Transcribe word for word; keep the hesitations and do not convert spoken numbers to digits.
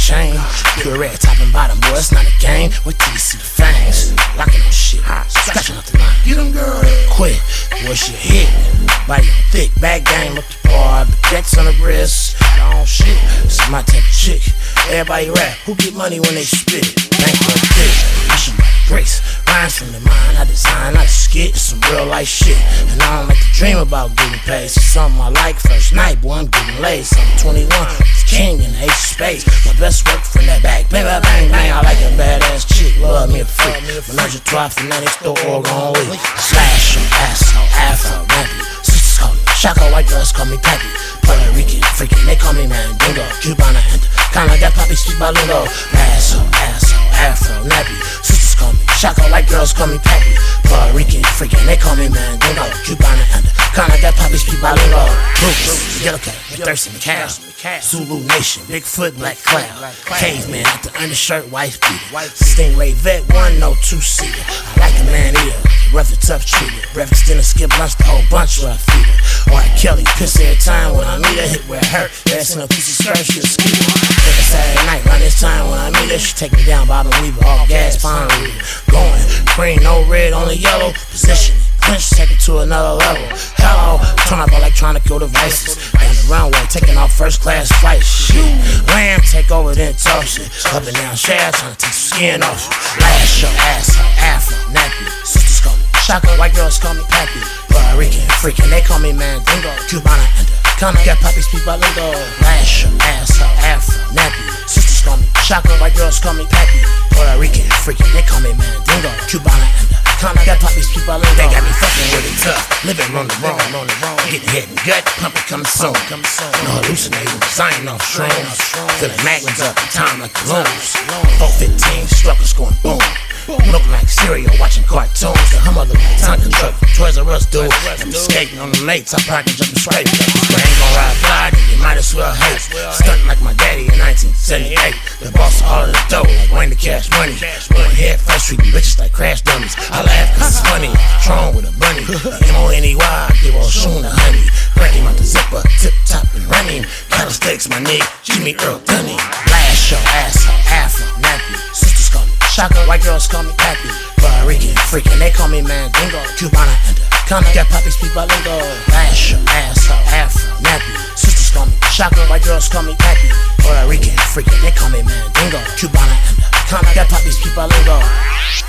chain. Pure red, top and bottom, boy, it's not a game. Wait till you see the fangs. Locking on shit, scratching up the line. Get them, girl. Quit, what's your hit? Body on thick, bag game up the bar. Baguettes on the wrist, on shit. This is my type of chick. Everybody rap, who get money when they spit it? Bankroll thick, I should write grace. Rhymes from the mind, I design, I skit. It's some real life shit, and I don't like to dream about getting paid. So something I like, first night, boy, I'm getting laid. So I'm twenty-one, it's king in the ace of space. My best work from that back, bang, bang, bang, bang. I like a badass chick, love me a freak. Menage a trois, fanatics, throw all on week. Slash, asshole, afro, nappy. Sisters call me Shaka, white girls call me Pappy. Puerto Rican, freaking, they call me Mandingo. Cubana and kinda got poppy, speak by lingo. Asshole, asshole, afro, nappy. Sisters call me Shaka, white girls call me Pappy. Puerto Rican, freaking, they call me Mandingo. Cubana and kinda got poppy, speak by lingo. Roots, yellow cat, thirsty cow. Zulu Nation, Bigfoot, Black Cloud. Caveman at the undershirt, wife beater. Stingray vet, one no two seater. I like a man eater, rough and tough treated. Breakfast dinner, skip lunch, the whole bunch rough feeder. Or like Kelly, piss every time when I meet her, hit where it hurt. Ass in a piece of skirt, she a skeeter. Every Saturday night, around this time when I meet her, she take me down, Bob and Weaver, all gas, pine reader. Going, green, no red, only yellow. Position, clinch, take it to another level. Hello, turn up electronic devices. On the runway, taking off first class flights. Shit, lamb, take over, then talk shit. Up and down shaft, trying to take some skin off you. Last show, asshole, afro, nappy. Sisters call me Shaka, white girls call me Pappy. Puerto Rican, freaking, they call me Mandingo. Cubana and kinda got poppy, speak by lingo. Last show, asshole, afro, nappy. Sisters call me Shaka, white girls call me Pappy. Puerto Rican, freaking, they call me Mandingo. Cubana and kinda got poppy, speak by lingo. They got me fucking with it tough, living on the wrong, on the wrong. Getting head and gut, pumping coming soon. No hallucinating, signing off shrooms. Filling magnums up in time like balloons. four fifteen, struggles going boom. Looking like cereal, watching cartoons. The hummer look like Tonka truck from Toys R Us, dude. I'm skating on the lakes, I pocket jumping straight. But ain't gon' ride fly, then you might as well hate. Stunting like my daddy in nineteen seventy-eight. The boss of all of the dough, like Wayne the Cash Money. Going head first, treating bitches like crash dummies. I laugh cause it's funny, Tron with a bunny. M O N E Y, give all shoon to honey. Crack him out the zipper, tip top and running. Cattle steaks, my nigga, Jimmy Earl Dunny. Last show, asshole, afro, nappy. Sisters call me Shaka, white girls call me Pappy. Puerto Rican, freaking, they call me Mandingo. Cubana and kinda got poppy, speak by lingo. Last show, asshole, afro, nappy. Sisters call me Shaka, white girls call me Pappy. Puerto Rican, freaking, they call me Mandingo. Cubana and kinda got poppy, speak by lingo.